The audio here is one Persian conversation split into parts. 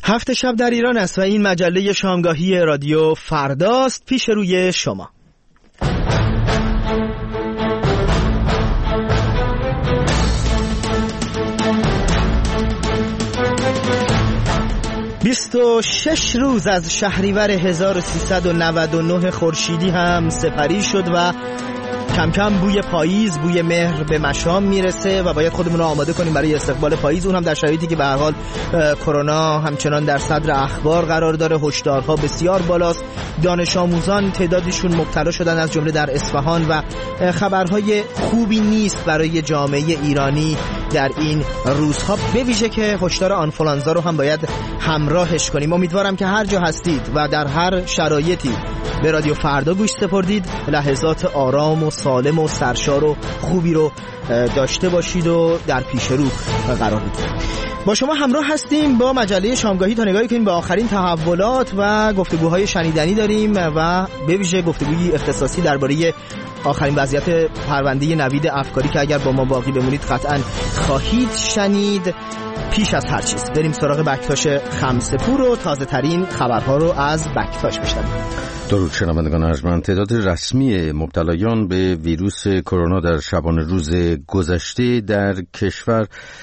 هفت شب در ایران است و این مجله شامگاهی رادیو فرداست. پیش روی شما. بیست و 26 روز از شهریور 1399 خورشیدی هم سپری شد و کم کم بوی پاییز، بوی مهر به مشام میرسه و باید خودمون رو آماده کنیم برای استقبال پاییز، اون هم در شرایطی که به هر حال کرونا همچنان در صدر اخبار قرار داره. هشدارها بسیار بالاست. دانش آموزان تعدادشون مبتلا شدن از جمله در اصفهان و خبرهای خوبی نیست برای جامعه ایرانی در این روزها، به ویژه که هشدار آنفولانزا رو هم باید همراهش کنیم. امیدوارم که هر جا هستید و در هر شرایطی به رادیو فردا گوش سپردید، لحظات آرام و سالم و سرشار و خوبی رو داشته باشید و در پیش رو قرار بدید. با شما همراه هستیم با مجله شامگاهی تا نگاهی کنیم به آخرین تحولات و گفتگوهای شنیدنی داریم و به ویژه گفتگوی اختصاصی درباره آخرین وضعیت پرونده نوید افکاری که اگر با ما باقی بمونید قطعاً خواهید شنید. پیش از هر چیز بریم سراغ بکتاش خمسه‌پور و تازه ترین خبرها رو از بکتاش بشنویم. درود شنوندگان ارجمند. تعداد رسمی مبتلایان به ویروس کرونا در شبانه روز گذشته در کشور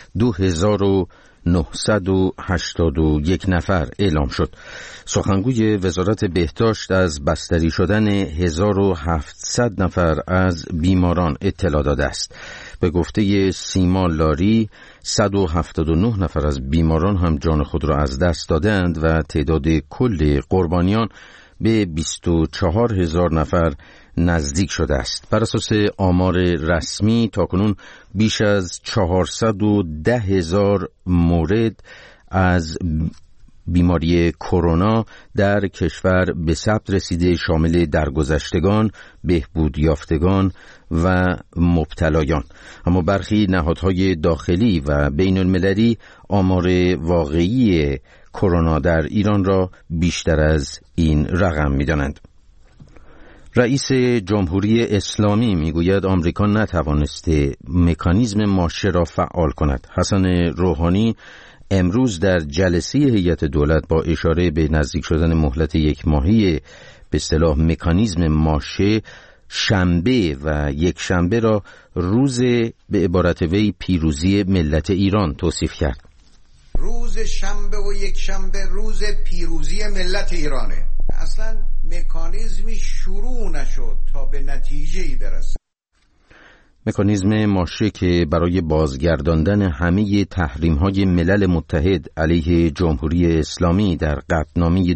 2981 نفر اعلام شد. سخنگوی وزارت بهداشت از بستری شدن 1700 نفر از بیماران اطلاع داده است. به گفته سیما لاری 179 نفر از بیماران هم جان خود را از دست دادند و تعداد کل قربانیان به 24,000 نفر نزدیک شده است. بر اساس آمار رسمی تاکنون بیش از 410,000 مورد از بیماری کرونا در کشور به ثبت رسیده، شامل درگذشتگان، بهبود یافتگان و مبتلایان. اما برخی نهادهای داخلی و بین المللی آمار واقعی کرونا در ایران را بیشتر از این رقم می‌دانند. رئیس جمهوری اسلامی میگوید آمریکا نتوانسته مکانیزم ماشه را فعال کند. حسن روحانی امروز در جلسه هیئت دولت با اشاره به نزدیک شدن مهلت یک ماهی به اصطلاح مکانیزم ماشه شنبه و یک شنبه را روز به عبارت وی پیروزی ملت ایران توصیف کرد. روز شنبه و یک شنبه روز پیروزی ملت ایرانه. اصلا مکانیزمی شروع نشد تا به نتیجه‌ای برسه. مکانیزم ماشه که برای بازگرداندن همه تحریم‌های ملل متحد علیه جمهوری اسلامی در قطعنامه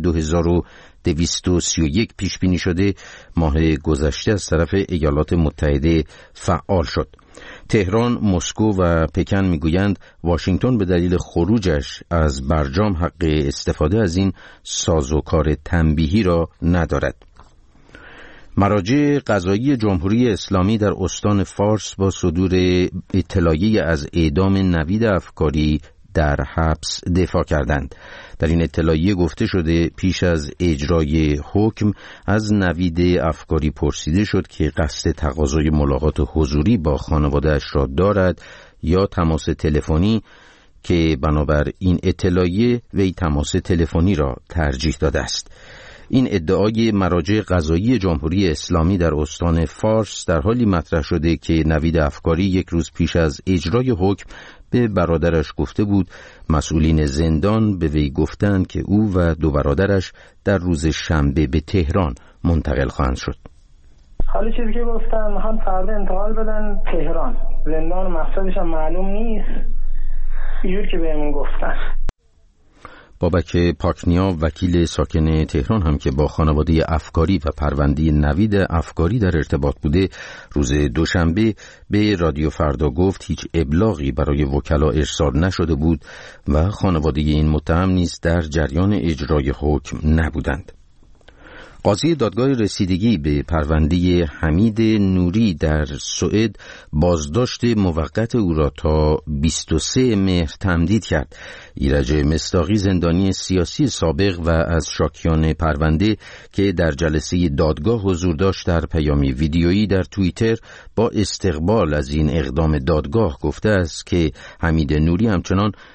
2231 پیش بینی شده، ماه گذشته از طرف ایالات متحده فعال شد. تهران، مسکو و پکن میگویند واشنگتن به دلیل خروجش از برجام حق استفاده از این سازوکار تنبیهی را ندارد. مراجع قضایی جمهوری اسلامی در استان فارس با صدور اطلاعیه از اعدام نوید افکاری در حبس دفاع کردند. در این اطلاعیه گفته شده پیش از اجرای حکم از نوید افکاری پرسیده شد که قصد تقاضای ملاقات حضوری با خانواده‌اش را دارد یا تماس تلفنی، که بنابر این اطلاعیه وی تماس تلفنی را ترجیح داده است. این ادعای مراجع قضایی جمهوری اسلامی در استان فارس در حالی مطرح شده که نوید افکاری یک روز پیش از اجرای حکم به برادرش گفته بود مسئولین زندان به وی گفتند که او و دو برادرش در روز شنبه به تهران منتقل خواهند شد. حالا چیزی که گفتم هم فردا انتقال بدن تهران، زندان مقصدش هم معلوم نیست، اینجور که بهمون گفتن. بابک پاکنیا وکیل ساکن تهران هم که با خانواده افکاری و پرونده نوید افکاری در ارتباط بوده، روز دوشنبه به رادیو فردا گفت هیچ ابلاغی برای وکلا ارسال نشده بود و خانواده این متهم نیز در جریان اجرای حکم نبودند. قاضی دادگاه رسیدگی به پرونده حمید نوری در سوئد بازداشت موقت او را تا 23 مهر تمدید کرد. ایرج مصداقی زندانی سیاسی سابق و از شاکیان پرونده که در جلسه دادگاه حضور داشت در پیامی ویدیویی در توییتر با استقبال از این اقدام دادگاه گفته است که حمید نوری همچنان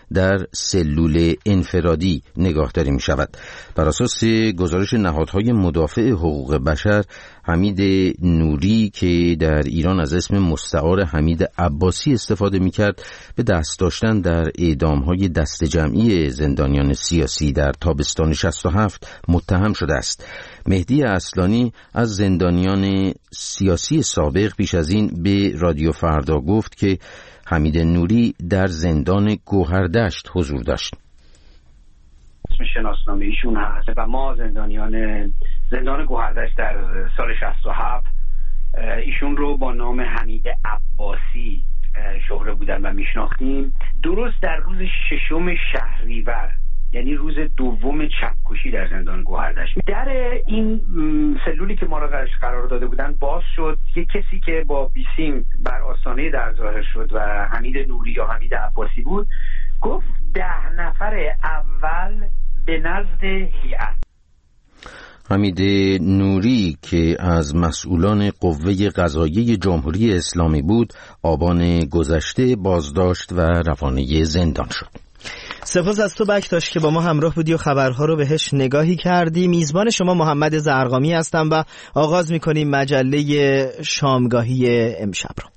در سلول انفرادی نگهداری می شود. بر اساس گزارش نهادهای مدافع حقوق بشر، حمید نوری که در ایران از اسم مستعار حمید عباسی استفاده می کرد، به دست داشتن در اعدامهای دست جمعی زندانیان سیاسی در تابستان 67 متهم شده است. مهدی اصلانی از زندانیان سیاسی سابق پیش از این به رادیو فردا گفت که حمید نوری در زندان گوهردشت حضور داشت. اسم شناسنامه ایشون هست و ما زندان گوهردشت در سال 67 ایشون رو با نام حمید عباسی شهره بودن و میشناختیم. درست در روز 6 شهریور، یعنی روز دوم چپکشی در زندان گوهردشت، در این سلولی که ما را قرار داده بودن باز شد. یک کسی که با بیسیم بر آستانه در ظاهر شد و حمید نوری یا حمید عباسی بود، گفت 10 نفر اول به نزد هیئت. حمید نوری که از مسئولان قوه قضاییه جمهوری اسلامی بود، آبان گذشته بازداشت و روانه زندان شد. سپاس از تو بکتاش که با ما همراه بودی و خبرها رو بهش نگاهی کردی. میزبان شما محمد زرقامی هستم و آغاز میکنیم مجله شامگاهی امشب رو.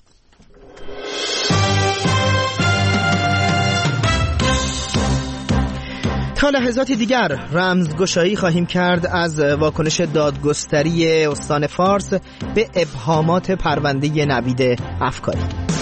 تا لحظاتی دیگر رمزگشایی خواهیم کرد از واکنش دادگستری استان فارس به ابهامات پرونده نوید افکاری.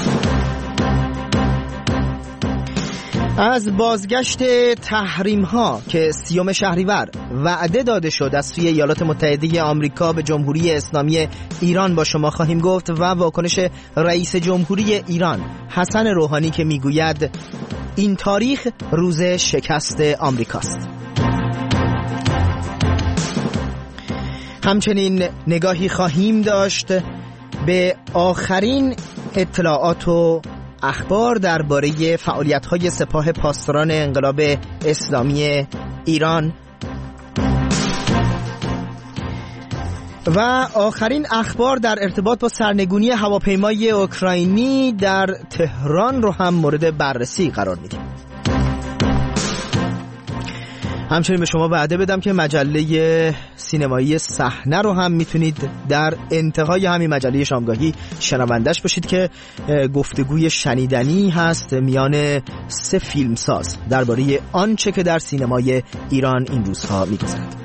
از بازگشت تحریم ها که 30 شهریور وعده داده شد از سوی ایالات متحده آمریکا به جمهوری اسلامی ایران با شما خواهیم گفت و واکنش رئیس جمهوری ایران حسن روحانی که میگوید این تاریخ روز شکست آمریکاست. همچنین نگاهی خواهیم داشت به آخرین اطلاعات و اخبار درباره فعالیت‌های سپاه پاسداران انقلاب اسلامی ایران و آخرین اخبار در ارتباط با سرنگونی هواپیمای اوکراینی در تهران رو هم مورد بررسی قرار میدیم. همچنین به شما وعده بدم که مجله سینمایی صحنه رو هم میتونید در انتهای همین مجله شامگاهی شنوندش باشید که گفتگوی شنیدنی هست میان 3 فیلمساز درباره آنچه که در سینمای ایران این روزها میگذرد.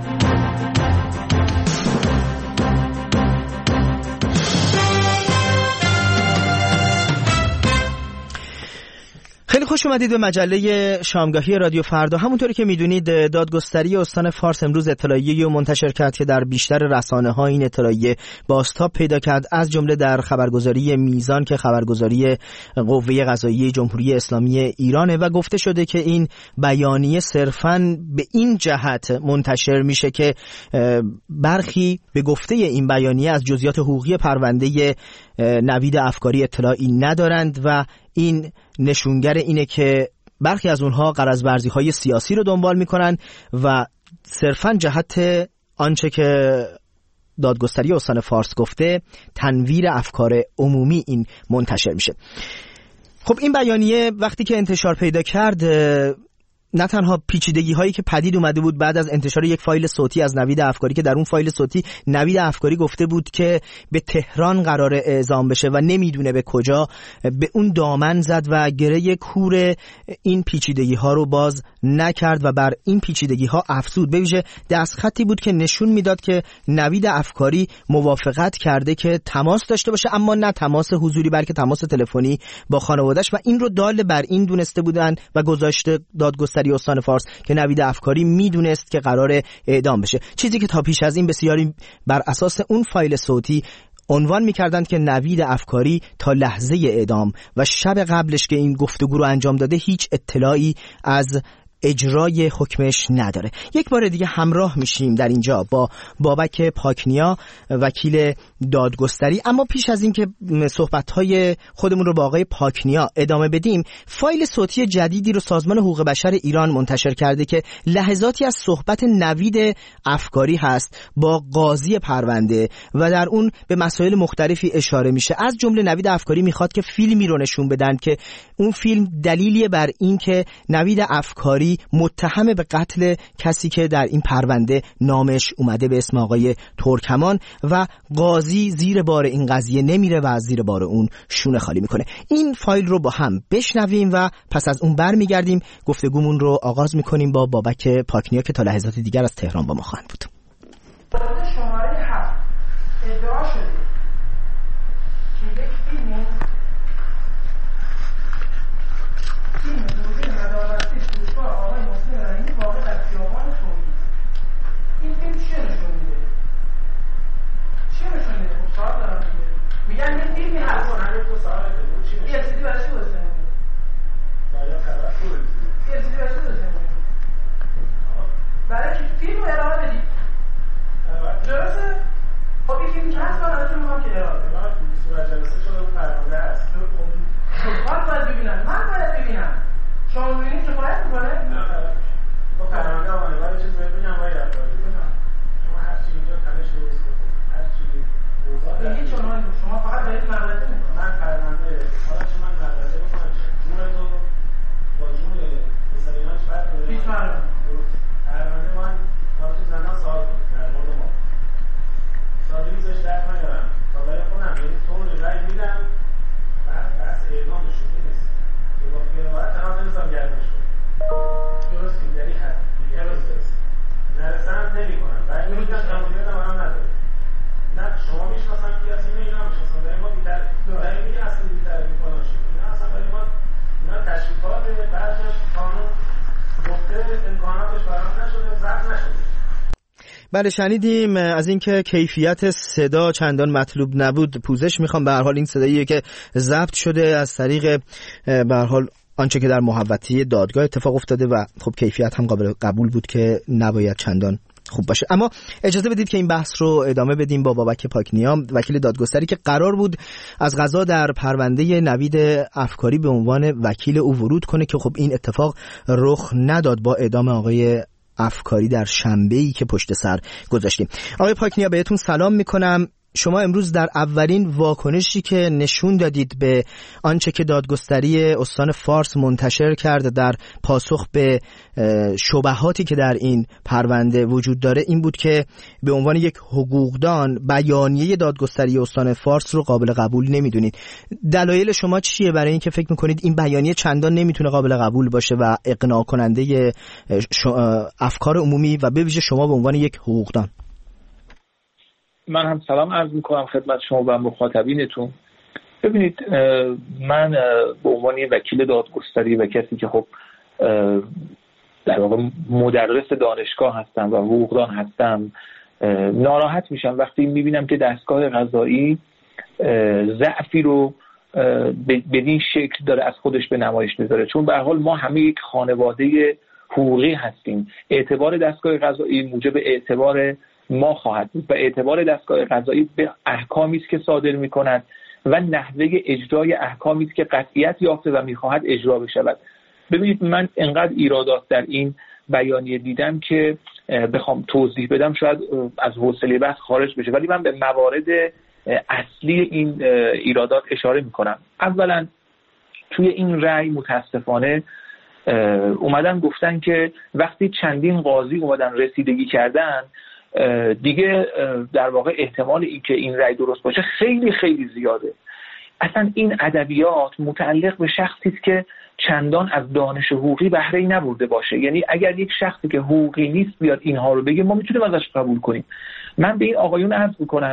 خیلی خوش اومدید به مجله شامگاهی رادیو فردا. همونطوری که میدونید دادگستری استان فارس امروز اطلاعیه‌ای منتشر کرد که در بیشتر رسانه‌ها این اطلاعیه بازتاب پیدا کرد، از جمله در خبرگزاری میزان که خبرگزاری قوه قضاییه جمهوری اسلامی ایرانه و گفته شده که این بیانیه صرفاً به این جهت منتشر میشه که برخی به گفته این بیانیه از جزئیات حقوقی پرونده نوید افکاری اطلاعی ندارند و این نشونگر اینه که برخی از اونها غرض‌ورزی‌های سیاسی رو دنبال میکنن و صرفاً جهت آنچه که دادگستری استان فارس گفته تنویر افکار عمومی این منتشر میشه. خب این بیانیه وقتی که انتشار پیدا کرد نه تنها پیچیدگی هایی که پدید اومده بود بعد از انتشار یک فایل صوتی از نوید افکاری که در اون فایل صوتی نوید افکاری گفته بود که به تهران قرار اعزام بشه و نمیدونه به کجا، به اون دامن زد و گره کور این پیچیدگی ها رو باز نکرد و بر این پیچیدگی ها افزود. به ویژه دستخطی بود که نشون میداد که نوید افکاری موافقت کرده که تماس داشته باشه، اما نه تماس حضوری بلکه تماس تلفنی با خانواده‌اش، و این رو دال بر این دونسته بودن و گذاشته دادگستری استان فارس که نوید افکاری میدونست که قرار اعدام بشه، چیزی که تا پیش از این بسیاری بر اساس اون فایل صوتی عنوان می‌کردند که نوید افکاری تا لحظه اعدام و شب قبلش که این گفتگو رو انجام داده هیچ اطلاعی از اجرای حکمش نداره. یک بار دیگه همراه میشیم در اینجا با بابک پاکنیا، وکیل دادگستری. اما پیش از این که صحبت‌های خودمون رو با آقای پاکنیا ادامه بدیم، فایل صوتی جدیدی رو سازمان حقوق بشر ایران منتشر کرده که لحظاتی از صحبت نوید افکاری هست با قاضی پرونده و در اون به مسائل مختلفی اشاره میشه. از جمله نوید افکاری میخواد که فیلمی رو نشون بدن که اون فیلم دلیلیه بر این که نوید افکاری متهم به قتل کسی که در این پرونده نامش اومده به اسم آقای ترکمان و قاضی زیر بار این قضیه نمیره و از زیر بار اون شونه خالی میکنه. این فایل رو با هم بشنویم و پس از اون برمیگردیم گفتگومون رو آغاز میکنیم با بابک پاکنیا که تا لحظات دیگر از تهران با ما خواهند بود. شماره 7 ادعا شده که یک فیلم موضوع مداربستی فروشگاه آقای محسن رحیمی واقع در خیابان تولید. این فیلم چیه نشون میده؟ خب سوال دارم دیگه. میگن این فیلمی هست همه تو سوال ده یه چیزی برای چی گذاشته نمیده؟ باید خبر خوبه یه چیزی برای چی گذاشته نمیده؟ برای که فیلم رو ارائه بدید. درسته؟ خب این فیلم چند سال ازتون میخوام که ارائه بدید؟ صورت جلسه شده و پرونده هست. خب باید ببینن، من باید ببینم. شما میبینید که باید میکنه؟ نه با پرونده آمانه باید چیز باید بگم باید افرادی بکنم. شما هر چی اینجا تنش درست بکنم، هر چی اوضاع بگید شما فقط باید مدرسه میکنم. من پرونده حالا چه من مدرسه بکنم چه؟ جون تو با جون بسریانش فرق کنه؟ هیچ فرق پرونده من حالا تو زندان سال کنم در مورد ما سادگی زش درد نگرم تا برای خونم یعنی طور رای میدم بعد بس اعلام شده نیست که با خیروارت تنها نمیزم گردش کنم درست این دری هست دیگه درست نرسم نمی کنم رای میدم تمامیت هم نداره نه شما میشناسم که اصلا اینا میشناسم برای ما بیتر رای میگه اصلا بیتر میکنم شد نه اصلا برای ما اینا تشریفات بعضش قانون گفته امکاناتش برام نشده ضبط نشده. بله شنیدیم از اینکه کیفیت صدا چندان مطلوب نبود. پوزش میخوام. به هر حال این صداییه که ضبط شده از طریق به هر حال آنچه که در محوطه دادگاه اتفاق افتاده و خب کیفیت هم قابل قبول بود که نباید چندان خوب باشه. اما اجازه بدید که این بحث رو ادامه بدیم با بابک پاکنیا، وکیل دادگستری که قرار بود از قضا در پرونده نوید افکاری به عنوان وکیل او ورود کنه که خب این اتفاق رخ نداد با اعدام آقای افکاری در شنبه‌ای که پشت سر گذاشتیم. آقای پاکنیا بهتون سلام میکنم. شما امروز در اولین واکنشی که نشون دادید به آنچه که دادگستری استان فارس منتشر کرده در پاسخ به شبهاتی که در این پرونده وجود داره این بود که به عنوان یک حقوقدان بیانیه دادگستری استان فارس رو قابل قبول نمیدونید. دلایل شما چیه برای اینکه فکر میکنید این بیانیه چندان نمیتونه قابل قبول باشه و اقناع کننده افکار عمومی و به ویژه شما به عنوان یک حقوقدان؟ من هم سلام عرض میکنم خدمت شما و مخاطبینتون. ببینید من به عنوان وکیل دادگستری و کسی که خب در واقع مدرس دانشگاه هستم و حقوقدان هستم ناراحت میشم وقتی میبینم که دستگاه قضایی ضعفی رو بدین شکل داره از خودش به نمایش میذاره، چون به هر حال ما همه یک خانواده حقوقی هستیم. اعتبار دستگاه قضایی موجب اعتبار ما خواهد بود و اعتبار دستگاه قضایی به احکامی است که صادر می‌کند و نحوه اجرای احکامی است که قطعیت یافته و می‌خواهد اجرا بشود. ببینید من انقدر ایرادات در این بیانیه دیدم که بخوام توضیح بدم شاید از حوصله بحث خارج بشه، ولی من به موارد اصلی این ایرادات اشاره می‌کنم. اولا توی این رأی متاسفانه اومدن گفتن که وقتی چندین قاضی اومدن رسیدگی کردن دیگه در واقع احتمال این که این رأی درست باشه خیلی خیلی زیاده. اصلا این ادبیات متعلق به شخصی است که چندان از دانش حقوقی بهره‌ای نبرده باشه. یعنی اگر یک شخصی که حقوقی نیست بیاد اینها رو بگه ما میتونیم ازش قبول کنیم. من به این آقایون عرض میکنم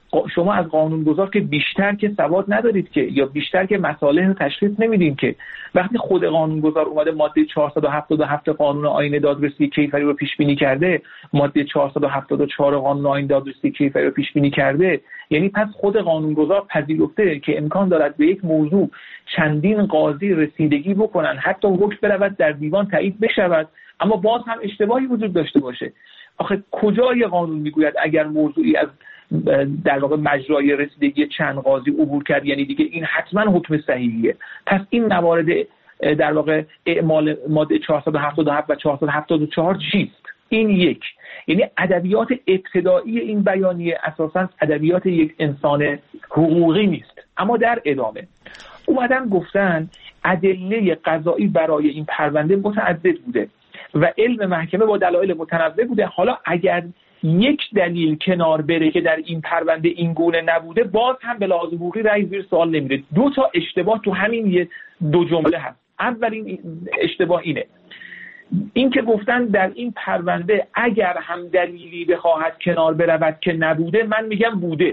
شما از قانونگذار که بیشتر که سواد ندارید که، یا بیشتر که مصالح رو تشخیص نمیدین که. وقتی خود قانونگذار اومده ماده 477 قانون آیین دادرسی کیفری رو پیش بینی کرده، ماده 474 قانون آیین دادرسی کیفری رو پیش بینی کرده، یعنی پس خود قانونگذار پذیرفته که امکان دارد به یک موضوع چندین قاضی رسیدگی بکنن، حتی حکم برود در دیوان تایید بشود، اما باز هم اشتباهی وجود داشته باشه. آخه کجای قانون میگوید اگر موضوعی از در واقع مجرای رسیدگی چند قاضی عبور کرد یعنی دیگه این حتما حکم صحیحیه؟ پس این موارد در واقع اعمال ماده 477 و 474 چیست؟ این یک، یعنی ادبیات ابتدایی این بیانیه اساساً ادبیات یک انسان حقوقی نیست. اما در ادامه اومدن گفتن ادله قضایی برای این پرونده متعدد بوده و علم محکمه با دلایل متنوع بوده. حالا اگر یک دلیل کنار بره که در این پرونده این گونه نبوده، باز هم به لحاظ حقوقی رأی زیر سوال نمیره. دو تا اشتباه تو همین دو جمله هست. اولین اشتباه این که گفتن در این پرونده اگر هم دلیلی بخواهد کنار برود که نبوده، من میگم بوده.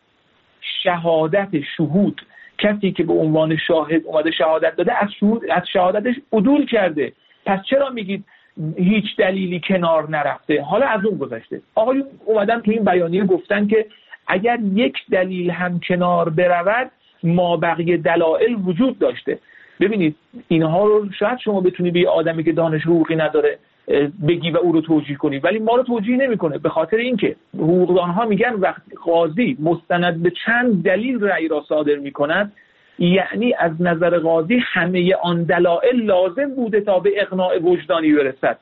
شهود کسی که به عنوان شاهد اومده شهادت داده از شهادتش عدول کرده، پس چرا میگید هیچ دلیلی کنار نرفته؟ حالا از اون گذشته آقایون اومدن تو این بیانیه گفتن که اگر یک دلیل هم کنار برود ما بقیه دلایل وجود داشته. ببینید اینها رو شاید شما بتونی به آدمی که دانش حقوقی نداره بگی و او رو توجیه کنی، ولی ما رو توجیه نمیکنه، به خاطر اینکه حقوقدانها میگن وقتی قاضی مستند به چند دلیل رأی را صادر میکند، یعنی از نظر قاضی همه آن دلایل لازم بوده تا به اقناع وجدانی برسد.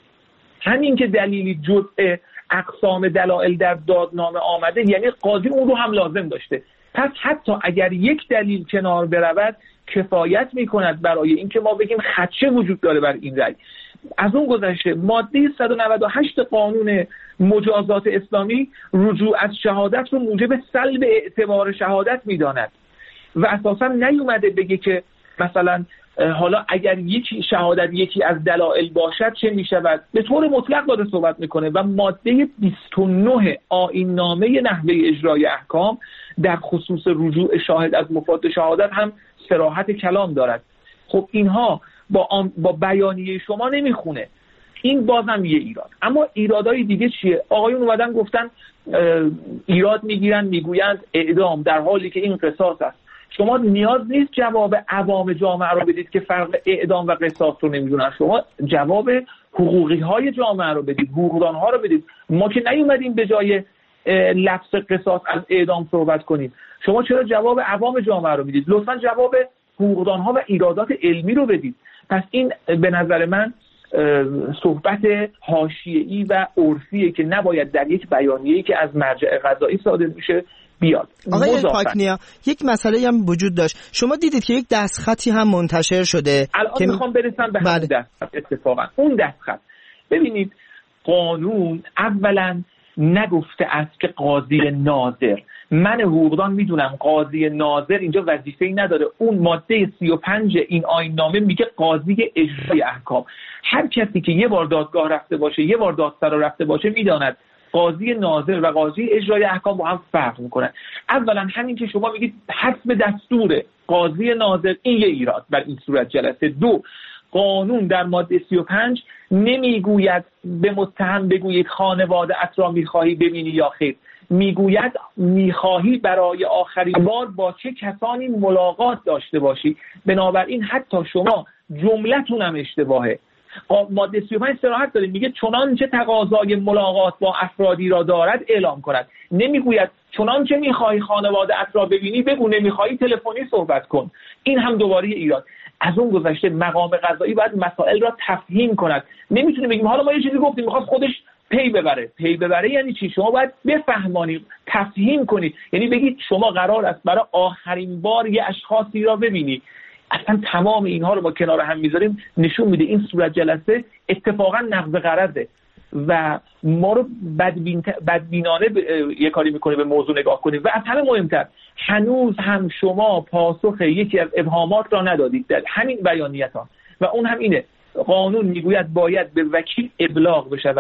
همین که دلیلی جزء اقسام دلایل در دادنامه آمده یعنی قاضی اون رو هم لازم داشته. پس حتی اگر یک دلیل کنار برود کفایت میکند برای اینکه ما بگیم خدشه وجود داره بر این رأی. از اون گذشته ماده 198 قانون مجازات اسلامی رجوع از شهادت رو موجب سلب اعتبار شهادت میداند و اساسا نیومده بگه که مثلا حالا اگر یکی شهادت یکی از دلایل باشد چه میشود. به طور مطلق داره صحبت میکنه و ماده 29 آیین نامه نحوه اجرای احکام در خصوص رجوع شاهد از مفاد شهادت هم صراحت کلام دارد. خب اینها با بیانیه شما نمیخونه. این بازم یه ایراد. اما ایرادای دیگه چیه؟ آقایون اومدن گفتن ایراد میگیرن میگویند اعدام در حالی که این قصاص است. شما نیاز نیست جواب عوام جامعه رو بدید که فرق اعدام و قصاص رو نمیدونن، شما جواب حقوقی های جامعه رو بدید، حقوقدان ها رو بدید. ما که نیومدیم به جای لفظ قصاص از اعدام صحبت کنیم. شما چرا جواب عوام جامعه رو میدید؟ لطفا جواب حقوقدان ها و ایرادات علمی رو بدید. پس این به نظر من صحبت حاشیه‌ای و عرفیه که نباید در یک بیانیه‌ای که از مرجع قضایی صادر میشه بیاد. آقای پاکنیا یک مسئله هم وجود داشت. شما دیدید که یک دستخطی هم منتشر شده الان که میخوام برسم به همون دستخط. اتفاقا اون دستخط ببینید قانون اولا نگفته است که قاضی ناظر، من حقوقدان میدونم قاضی ناظر اینجا وظیفه‌ای نداره. اون ماده 35 این آیین نامه میگه قاضی اجرای احکام. هر کسی که یه بار دادگاه رفته باشه یه بار دادسرا رفته باشه میداند قاضی ناظر و قاضی اجرای احکام با هم فرق میکنن. اولا همین که شما میگید حسب دستور قاضی ناظر، این یه ایراد بر این صورت جلسه. دو، قانون در ماده 35 نمیگوید به متهم بگویید خانواده ات را میخواهی ببینی یا خیر، میگوید میخواهی برای آخرین بار با چه کسانی ملاقات داشته باشی. بنابراین حتی شما جملتون هم اشتباهه. ماده 35 صراحت داره، میگه چنانچه تقاضای ملاقات با افرادی را دارد اعلام کند. نمیگوید چنانچه میخواهی خانواده ات را ببینی بگو، نمیخواهی تلفنی صحبت کن. این هم دوباره ایراد. از اون گذشته مقام قضایی باید مسائل را تفهیم کند. نمیتونه بگیم حالا ما یه چیزی گفتیم میخواد خودش پی ببره یعنی چی؟ شما باید بفهمانید، تفهیم کنید. یعنی بگید شما قرار است برای آخرین بار یه اشخاصی را ببینی. اصلا تمام اینها رو با کنار هم میذاریم نشون میده این صورت جلسه اتفاقا نقض غرضه و ما رو بدبینانه یه کاری میکنه به موضوع نگاه کنیم. و از همه مهمتر هنوز هم شما پاسخ یکی از ابهامات را ندادید در همین بیانیتان و اون هم اینه قانون میگوید باید به وکیل ابلاغ بشود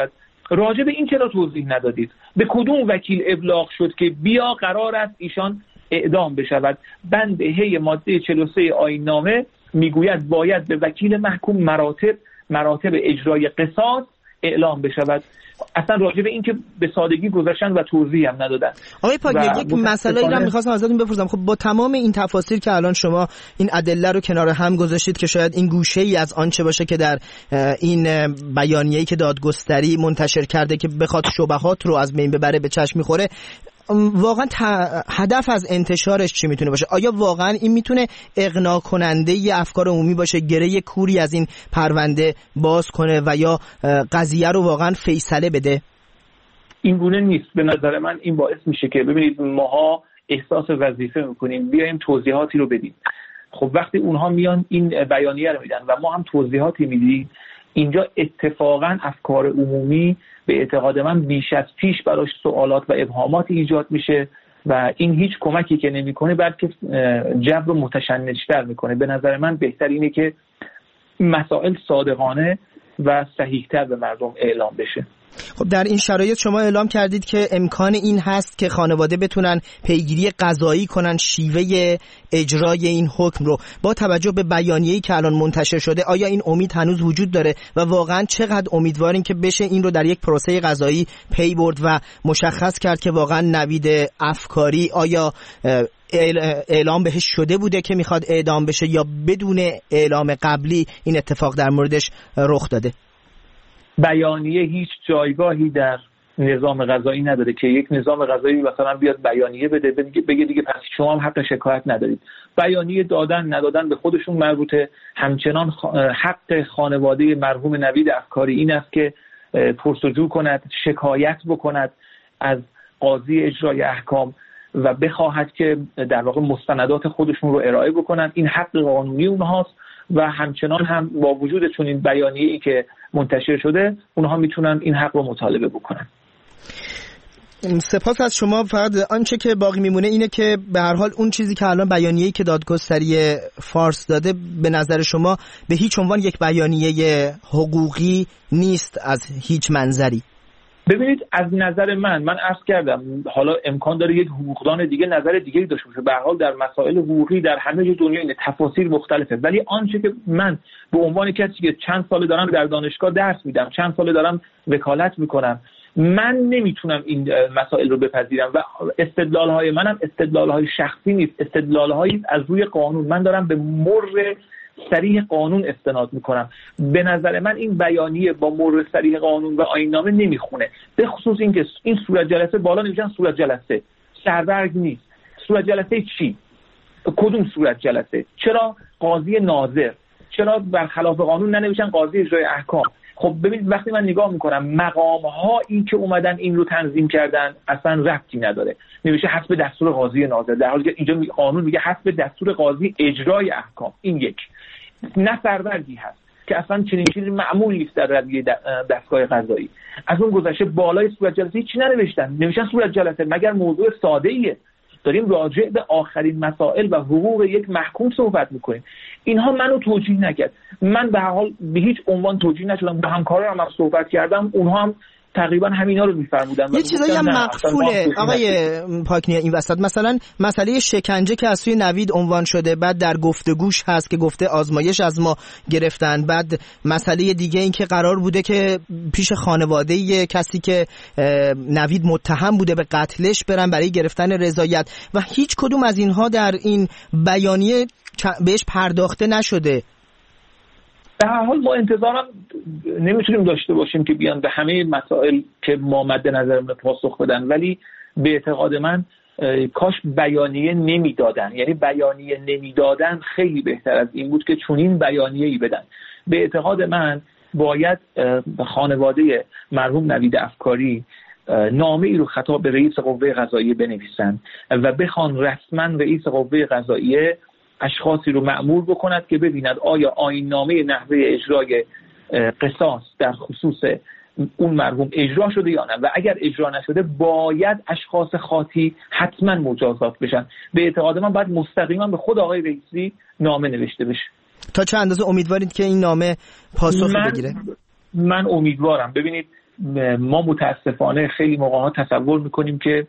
راجع به این چرا توضیح ندادید؟ به کدوم وکیل ابلاغ شد که بیا قرار است ایشان اعدام بشود؟ بند هی ماده 43 آیین نامه میگوید باید به وکیل محکوم مراتب اجرای قصاص اعلام بشود. اصلا راجع به این که به سادگی گذاشتن و توضیح هم ندادن. آقای پاکنر، یک مسئله ای رو می‌خواستم ازتون بپرسم. خب با تمام این تفاصیل که الان شما این ادله رو کنار هم گذاشتید که شاید این گوشه‌ای از آنچه باشه که در این بیانیه‌ای که دادگستری منتشر کرده که بخواد شبهات رو از بین ببره به چشم می‌خوره، واقعا هدف از انتشارش چی میتونه باشه؟ آیا واقعا این میتونه اقناع کننده ی افکار عمومی باشه، گره کوری از این پرونده باز کنه و یا قضیه رو واقعا فیصله بده؟ این گونه نیست. به نظر من این باعث میشه که ببینید ماها احساس وظیفه میکنیم بیایم توضیحاتی رو بدیم. خب وقتی اونها میان این بیانیه رو میدن و ما هم توضیحاتی میدیم، اینجا اتفاقا افکار عمومی به اعتقاد من بیش از پیش براش سوالات و ابهاماتی ایجاد میشه و این هیچ کمکی که نمیکنه بلکه جو رو متشنج‌تر میکنه. به نظر من بهتر اینه که مسائل صادقانه و صحیح‌تر به مردم اعلام بشه. خب در این شرایط شما اعلام کردید که امکان این هست که خانواده بتونن پیگیری قضایی کنن شیوه اجرای این حکم رو. با توجه به بیانیه‌ای که الان منتشر شده، آیا این امید هنوز وجود داره و واقعا چقدر امیدوارین که بشه این رو در یک پروسه قضایی پی برد و مشخص کرد که واقعا نوید افکاری آیا اعلام بهش شده بوده که میخواد اعدام بشه یا بدون اعلام قبلی این اتفاق در موردش رخ داده؟ بیانیه هیچ جایگاهی در نظام قضایی نداره که یک نظام قضایی مثلا بیاد بیانیه بده بگه دیگه پس شما هم حق شکایت ندارید. بیانیه دادن ندادن به خودشون مربوطه. همچنان حق خانواده مرحوم نوید افکاری این است که پرسجو کند، شکایت بکند از قاضی اجرای احکام و بخواهد که در واقع مستندات خودشون رو ارائه بکنن. این حق قانونی اونهاست و همچنان هم با وجود چون این بیانیه‌ای که منتشر شده اونها میتونن این حق رو مطالبه بکنن. سپاس از شما. فقط آنچه که باقی میمونه اینه که به هر حال اون چیزی که الان بیانیه‌ای که دادگستری فارس داده به نظر شما به هیچ عنوان یک بیانیه حقوقی نیست از هیچ منظری. ببینید از نظر من عرض کردم حالا امکان داره یک حقوقدان دیگه نظر دیگه داشته باشه. به هر حال در مسائل حقوقی در همه دنیا این تفاصیل مختلفه، ولی آنچه که من به عنوان کسی که چند سال دارم در دانشگاه درس میدم، چند سال دارم وکالت میکنم، من نمیتونم این مسائل رو بپذیرم و استدلال‌های منم استدلال‌های شخصی نیست، استدلال‌هایی از روی قانون. من دارم به مر صریح قانون استناد میکنم. به نظر من این بیانیه با مر صریح قانون و آیین‌نامه نمیخونه، به خصوص اینکه این صورت جلسه بالا نمیشن صورت جلسه سربرگ نیست. صورت جلسه چی؟ کدوم صورت جلسه؟ چرا قاضی ناظر؟ چرا برخلاف قانون ننوشتن قاضی اجرای احکام؟ خب ببینید وقتی من نگاه میکنم مقام‌هایی که اومدن این رو تنظیم کردن اصلا ربطی نداره، نمیشه حسب دستور قاضی ناظر، در حالی که اینجا قانون میگه حسب دستور قاضی اجرای احکام. این یک نه سربرگی هست که اصلا چنین چیزی معمول نیست در ردیه دستگاه قضایی. از اون گذشته بالای صورت جلسه چی ننوشتن صورت جلسه مگر موضوع ساده ایه؟ داریم راجع به آخرین مسائل و حقوق یک محکوم صحبت میکنیم. اینها منو توجیه نکرد. من به هر حال به هیچ عنوان توجیه نشدم. با همکارانم هم صحبت کردم، اونها هم تقریبا همینا رو میفرمودن. یه چیزایی هم مقفوله آقای پاکنی این وسط، مثلا مسئله شکنجه که از سوی نوید عنوان شده، بعد در گفتگوش هست که گفته آزمایش از ما گرفتن، بعد مسئله دیگه این که قرار بوده که پیش خانواده کسی که نوید متهم بوده به قتلش برن برای گرفتن رضایت و هیچ کدوم از اینها در این بیانیه بهش پرداخته نشده. در هر حال ما انتظارم نمیتونیم داشته باشیم که بیان به همه مسائل که ما مد نظرمون پاسخ بدن، ولی به اعتقاد من کاش بیانیه نمیدادن. یعنی بیانیه نمیدادن خیلی بهتر از این بود که چنین بیانیه‌ای بدن. به اعتقاد من باید خانواده مرحوم نوید افکاری نامه ای رو خطاب به رئیس قوه قضاییه بنویسن و بخوان رسما رئیس قوه قضاییه اشخاصی رو مأمور بکند که ببیند آیا آیین‌نامه نحوه اجرای قصاص در خصوص اون مرحوم اجرا شده یا نه، و اگر اجرا نشده باید اشخاص خاطی حتما مجازات بشن. به اعتقاد من باید مستقیما به خود آقای رئیسی نامه نوشته بشه. تا چه اندازه امیدوارید که این نامه پاسخ بگیره؟ من امیدوارم. ببینید ما متاسفانه خیلی موقع‌ها تصور میکنیم که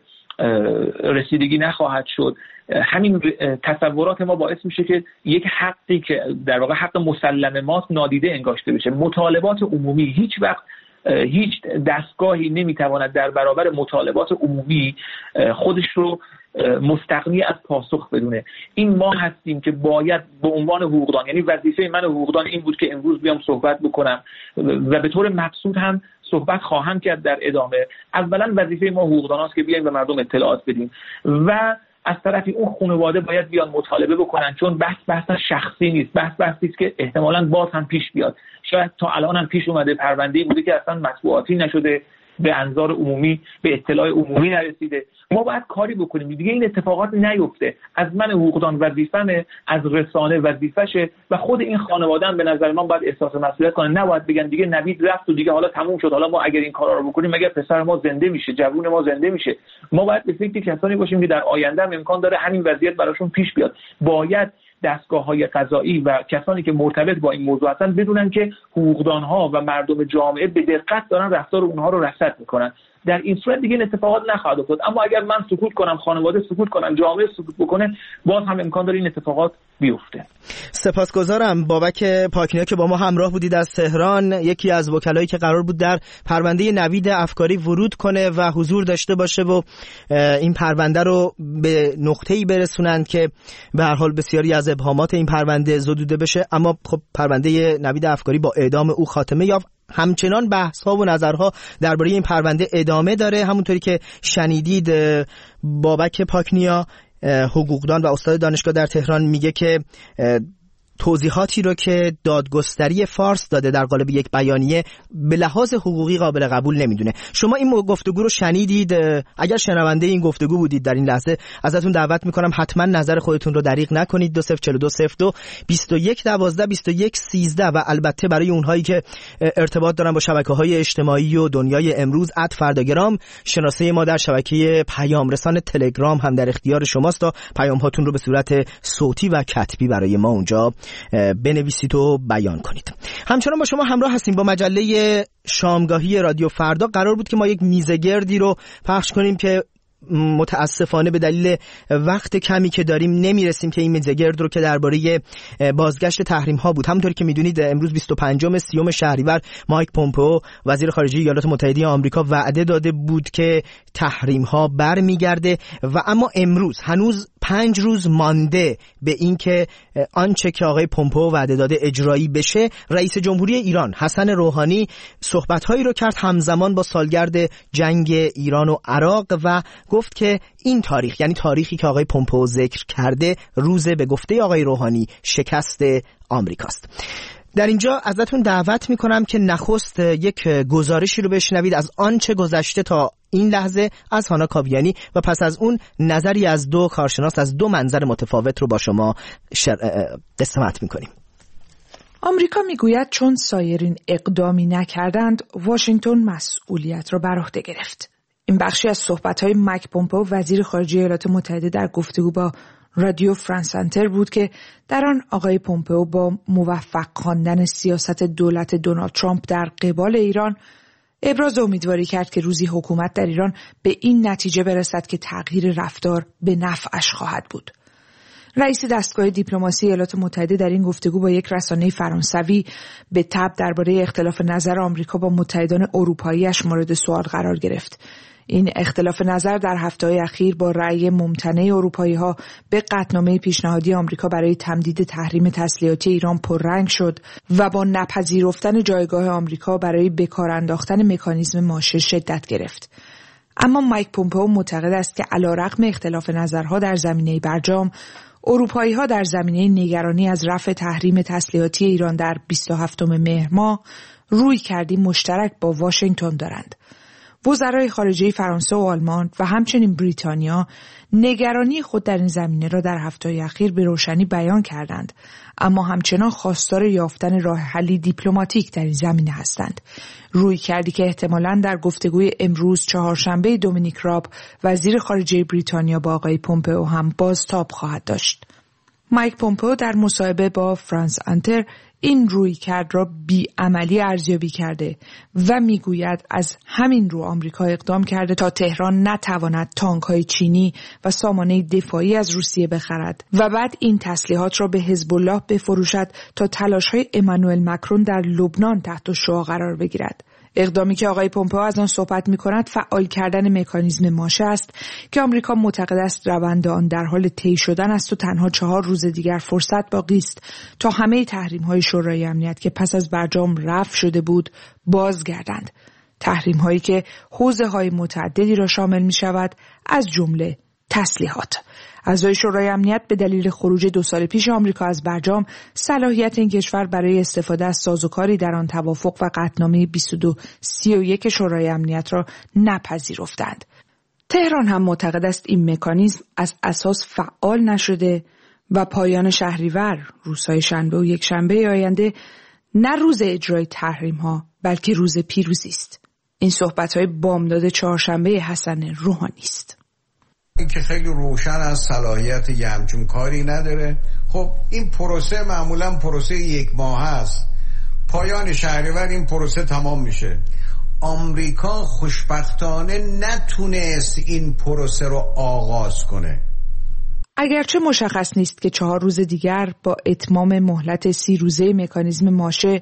رسیدگی نخواهد شد. همین تصورات ما باعث میشه که یک حقی که در واقع حق مسلم ماست نادیده انگاشته بشه. مطالبات عمومی هیچ وقت هیچ دستگاهی نمیتواند در برابر مطالبات عمومی خودش رو مستغنی از پاسخ بدونه. این ما هستیم که باید به عنوان حقوقدان، یعنی وظیفه من حقوقدان این بود که امروز بیام صحبت بکنم و به طور مقصود هم صحبت خواهم کرد در ادامه. اولا وظیفه ما حقوقدان است که بیایم به مردم اطلاعات بدیم و از طرفی اون خانواده باید بیان مطالبه بکنن، چون بحث شخصی نیست، بحثی است که احتمالاً باز هم پیش بیاد. شاید تا الان هم پیش اومده، پرونده‌ای بوده که اصلا مطبوعاتی نشده، به انظار عمومی، به اطلاع عمومی نرسیده. ما باید کاری بکنیم دیگه این اتفاقات نیفته. از من حقوقدان وظیفه‌مه، از رسانه وظیفشه و خود این خانواده هم به نظر من باید احساس مسئولیت کنه. نباید بگن دیگه نوید رفت و دیگه حالا تموم شد، حالا ما اگر این کارا رو بکنیم مگر پسر ما زنده میشه، جوون ما زنده میشه. ما باید به فکر کسانی باشیم که در آینده هم امکان داره همین وضعیت براشون پیش بیاد. باید دستگاه‌های قضایی و کسانی که مرتبط با این موضوع هستن بدونن که حقوقدان‌ها و مردم جامعه به دقت دارن رفتار اونها رو رصد میکنن. در این صورت دیگه اتفاقات نخواهد افتاد. اما اگر من سکوت کنم، خانواده سکوت کنن، جامعه سکوت بکنه، باز هم امکان داره این اتفاقات بیفته. سپاسگزارم بابک پاکنیا که با ما همراه بودید از تهران، یکی از وکلایی که قرار بود در پرونده نوید افکاری ورود کنه و حضور داشته باشه و این پرونده رو به نقطه‌ای برسونند که به هر حال بسیاری از ابهامات این پرونده زدوده بشه. اما خب پرونده نوید افکاری با اعدام او خاتمه یافت. همچنان بحث‌ها و نظرها درباره این پرونده ادامه داره. همونطوری که شنیدید بابک پاکنیا، حقوقدان و استاد دانشگاه در تهران، میگه که توضیحاتی رو که دادگستری فارس داده در قالب یک بیانیه به لحاظ حقوقی قابل قبول نمیدونه. شما این گفتگو رو شنیدید؟ اگر شنونده این گفتگو بودید در این لحظه، ازتون دعوت میکنم حتما نظر خودتون رو دریغ نکنید. 204202 2112 2113 و البته برای اونهایی که ارتباط دارن با شبکه‌های اجتماعی و دنیای امروز @فرداگرام، شناسه ما در شبکه پیام رسان تلگرام هم در اختیار شماست تا پیام هاتون رو به صورت صوتی و کتبی برای ما اونجا بنویسید و بیان کنید. همچنان با شما همراه هستیم با مجله شامگاهی رادیو فردا. قرار بود که ما یک میزگردی رو پخش کنیم که متاسفانه به دلیل وقت کمی که داریم نمیرسیم که این میزگرد رو که درباره بازگشت تحریم ها بود. همونطوری که میدونید امروز 25 شهریور مایک پومپئو وزیر خارجه ایالات متحده آمریکا وعده داده بود که تحریم ها برمیگرده و اما امروز هنوز 5 روز مانده به این که آنچه که آقای پومپئو وعده داده اجرایی بشه. رئیس جمهوری ایران حسن روحانی صحبت‌هایی رو کرد همزمان با سالگرد جنگ ایران و عراق و گفت که این تاریخ، یعنی تاریخی که آقای پومپئو ذکر کرده، روز به گفته آقای روحانی شکست آمریکاست. در اینجا ازتون دعوت میکنم که نخست یک گزارشی رو بشنوید از آنچه گذشته تا این لحظه از هانا کاویانی و پس از اون نظری از دو کارشناس از دو منظر متفاوت رو با شما قسمت میکنیم. آمریکا میگوید چون سایرین اقدامی نکردند، واشنگتن مسئولیت را بر عهده گرفت. این بخشی از صحبت‌های مایک پومپئو وزیر خارجه ایالات متحده در گفتگو با رادیو فرانس انتر بود که در آن آقای پومپئو با موفق خواندن سیاست دولت دونالد ترامپ در قبال ایران ابراز امیدواری کرد که روزی حکومت در ایران به این نتیجه برسد که تغییر رفتار به نفعش خواهد بود. رئیس دستگاه دیپلماسی ایالات متحده در این گفتگو با یک رسانه فرانسوی به تبع درباره اختلاف نظر آمریکا با متحدان اروپایی‌اش مورد سوال قرار گرفت. این اختلاف نظر در هفته‌های اخیر با رأی ممتنع اروپایی‌ها به قطعنامه پیشنهادی آمریکا برای تمدید تحریم تسلیحاتی ایران پررنگ شد و با نپذیرفتن جایگاه آمریکا برای به کار انداختن مکانیزم ماشه شدت گرفت. اما مایک پومپئو معتقد است که علیرغم اختلاف نظرها در زمینه برجام، اروپایی‌ها در زمینه نگرانی از رفع تحریم تسلیحاتی ایران در 27 مهر ماه رویکردی مشترک با واشنگتن دارند. وزرای خارجه فرانسه و آلمان و همچنین بریتانیا نگرانی خود در این زمینه را در هفته‌های اخیر به روشنی بیان کردند، اما همچنان خواستار یافتن راه حلی دیپلماتیک در این زمینه هستند. رویکردی که احتمالاً در گفتگوی امروز چهارشنبه دومینیک راب وزیر خارجه بریتانیا با آقای پومپئو هم بازتاب خواهد داشت. مایک پومپئو در مصاحبه با فرانس انتر این رویکرد را بی‌عملی ارزیابی کرده و میگوید از همین رو آمریکا اقدام کرده تا تهران نتواند تانک‌های چینی و سامانه دفاعی از روسیه بخرد و بعد این تسلیحات را به حزب الله بفروشد تا تلاش‌های امانوئل مکرون در لبنان تحت شعاع قرار بگیرد. اقدامی که آقای پومپئو از آن صحبت می‌کند فعال کردن مکانیزم ماشه است که آمریکا معتقد است روند آن در حال طی شدن است و تنها 4 روز دیگر فرصت باقی است تا همه تحریم‌های شورای امنیت که پس از برجام رفع شده بود بازگردند. تحریم‌هایی که حوزه‌های متعددی را شامل می‌شود، از جمله تسلیحات. اعضای شورای امنیت به دلیل خروج 2 سال پیش آمریکا از برجام صلاحیت این کشور برای استفاده از سازوکاری در آن توافق و قطعنامه 2231 شورای امنیت را نپذیرفتند. تهران هم معتقد است این مکانیزم از اساس فعال نشده و پایان شهریور، روزهای شنبه و یکشنبه آینده، نه روز اجرای تحریم‌ها بلکه روز پیروزی است. این صحبت‌های بامداد چهارشنبه حسن روحانی است. این که خیلی روشن از صلاحیت یه همچون کاری نداره. خب این پروسه معمولا پروسه 1 ماه است. پایان شهریور این پروسه تمام میشه. آمریکا خوشبختانه نتونست این پروسه رو آغاز کنه. اگرچه مشخص نیست که 4 روز دیگر با اتمام مهلت 30 روزه مکانیزم ماشه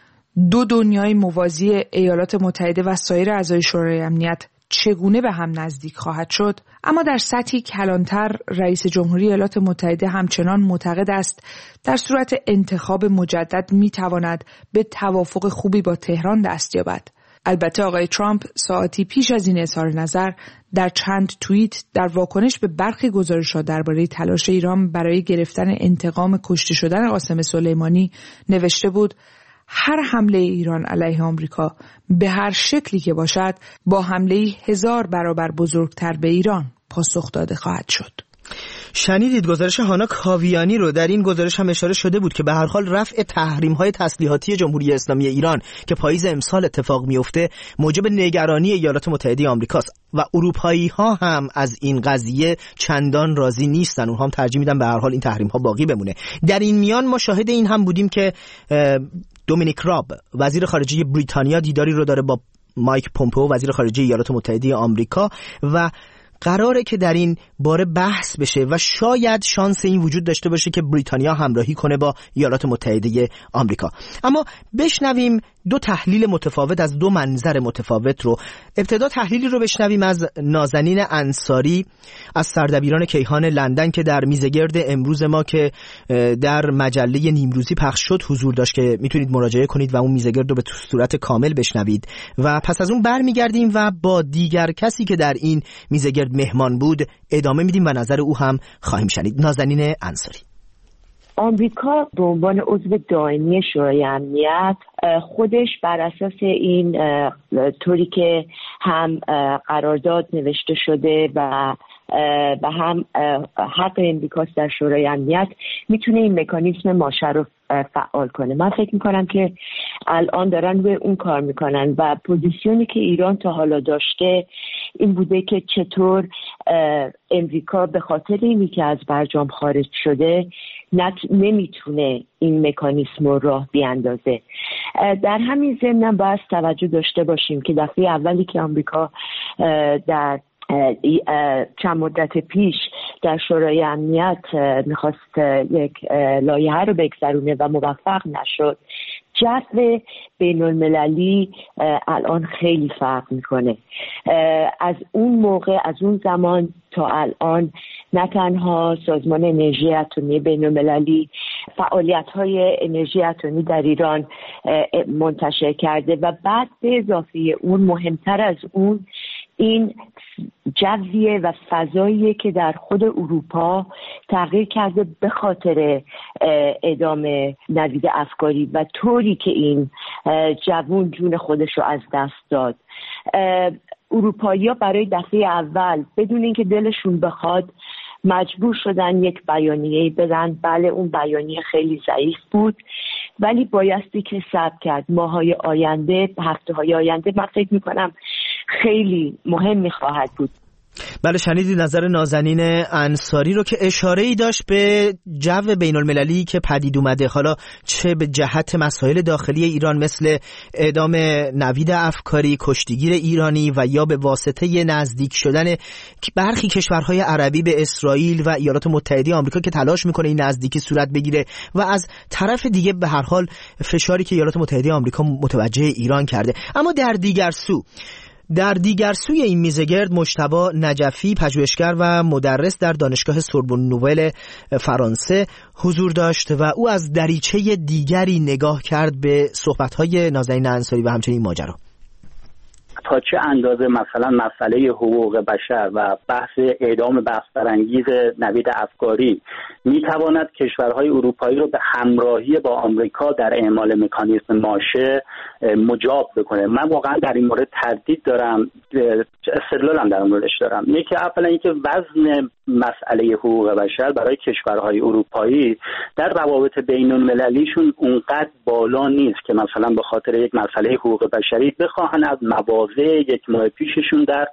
2 دنیای موازی ایالات متحده و سایر اعضای شورای امنیت چگونه به هم نزدیک خواهد شد، اما در سطحی کلانتر رئیس جمهوری ایالات متحده همچنان معتقد است در صورت انتخاب مجدد میتواند به توافق خوبی با تهران دست یابد. البته آقای ترامپ ساعتی پیش از این اظهار نظر در چند توییت در واکنش به برخی گزارش‌ها درباره تلاش ایران برای گرفتن انتقام کشته شدن قاسم سلیمانی نوشته بود: هر حمله ایران علیه آمریکا به هر شکلی که باشد با حمله 1000 برابر بزرگتر به ایران پاسخ داده خواهد شد. شنیدید گزارش هانا کاویانی رو. در این گزارش هم اشاره شده بود که به هر حال رفع تحریم‌های تسلیحاتی جمهوری اسلامی ایران که پاییز امسال اتفاق میفته موجب نگرانی ایالات متحده آمریکاست و اروپایی‌ها هم از این قضیه چندان راضی نیستن. اونها هم ترجیح میدن به هر حال این تحریم‌ها باقی بمونه. در این میان ما شاهد این هم بودیم که دومینیک راب وزیر خارجه بریتانیا دیداری رو داره با مایک پومپئو وزیر خارجه ایالات متحده آمریکا و قراره که در این باره بحث بشه و شاید شانس این وجود داشته باشه که بریتانیا همراهی کنه با ایالات متحده آمریکا. اما بشنویم 2 تحلیل متفاوت از 2 منظر متفاوت رو. ابتدا تحلیلی رو بشنویم از نازنین انصاری از سردبیران کیهان لندن که در میزگرد امروز ما که در مجله نیمروزی پخش شد حضور داشت که میتونید مراجعه کنید و اون میزگرد رو به صورت کامل بشنوید و پس از اون برمیگردیم و با دیگر کسی که در این میزگرد مهمان بود ادامه میدیم و نظر او هم خواهیم شنید. نازنین انصاری: آمریکا به عنوان عضو دائمی شورای امنیت خودش بر اساس این طوری که هم قرارداد نوشته شده و هم حق امریکاست در شورای امنیت میتونه این مکانیزم ماشه رو فعال کنه. من فکر میکنم که الان دارن به اون کار میکنن و پوزیشنی که ایران تا حالا داشته این بوده که چطور امریکا به خاطر اینی که از برجام خارج شده نمیتونه این مکانیزم رو راه بیاندازه. در همین ضمن باید توجه داشته باشیم که دفعه اولی که آمریکا در چند مدت پیش در شورای امنیت میخواست یک لایحه رو بگذرونه و موفق نشد، جو بین المللی الان خیلی فرق میکنه. از اون موقع، از اون زمان تا الان نه تنها سازمان انرژی اتمی بین المللی فعالیت‌های انرژی اتمی در ایران منتشر کرده و بعد به اضافه اون مهمتر از اون این جویه و فضاییه که در خود اروپا تغییر کرده به خاطر ادامه نوید افکاری و طوری که این جوون جون خودش رو از دست داد. اروپایی‌ها برای دفعه اول بدون اینکه دلشون بخواد مجبور شدن یک بیانیه بدن. بله اون بیانیه خیلی ضعیف بود ولی بایستی که صبر کرد. ماهای آینده، هفته‌های آینده من فکر می‌کنم خیلی مهمی خواهد بود. بله، شنیدید نظر نازنین انصاری رو که اشاره‌ای داشت به جو بین‌المللی که پدید اومده، حالا چه به جهت مسائل داخلی ایران مثل اعدام نوید افکاری، کشتیگیر ایرانی، و یا به واسطه نزدیک شدن برخی کشورهای عربی به اسرائیل و ایالات متحده آمریکا که تلاش میکنه این نزدیکی صورت بگیره، و از طرف دیگه به هر حال فشاری که ایالات متحده آمریکا متوجه ایران کرده. اما در دیگر سوی این میزگرد مجتبی نجفی، پژوهشگر و مدرس در دانشگاه سوربن نوول فرانسه حضور داشت و او از دریچه دیگری نگاه کرد به صحبت‌های نازنین انصاری و همچنین ماجرا. تا چه اندازه مثلا مسئله حقوق بشر و بحث اعدام بحث‌برانگیز نوید افکاری میتواند کشورهای اروپایی رو به همراهی با آمریکا در اعمال مکانیزم ماشه مجاب بکنه؟ من واقعا در این مورد تردید دارم، استدلالم در موردش دارم. یکی اولا اینکه وزن مسئله حقوق بشر برای کشورهای اروپایی در روابط بین‌المللیشون اونقدر بالا نیست که مثلا به خاطر یک مسئله حقوق بشری بخواهن از مواضع یک ماه پیششون در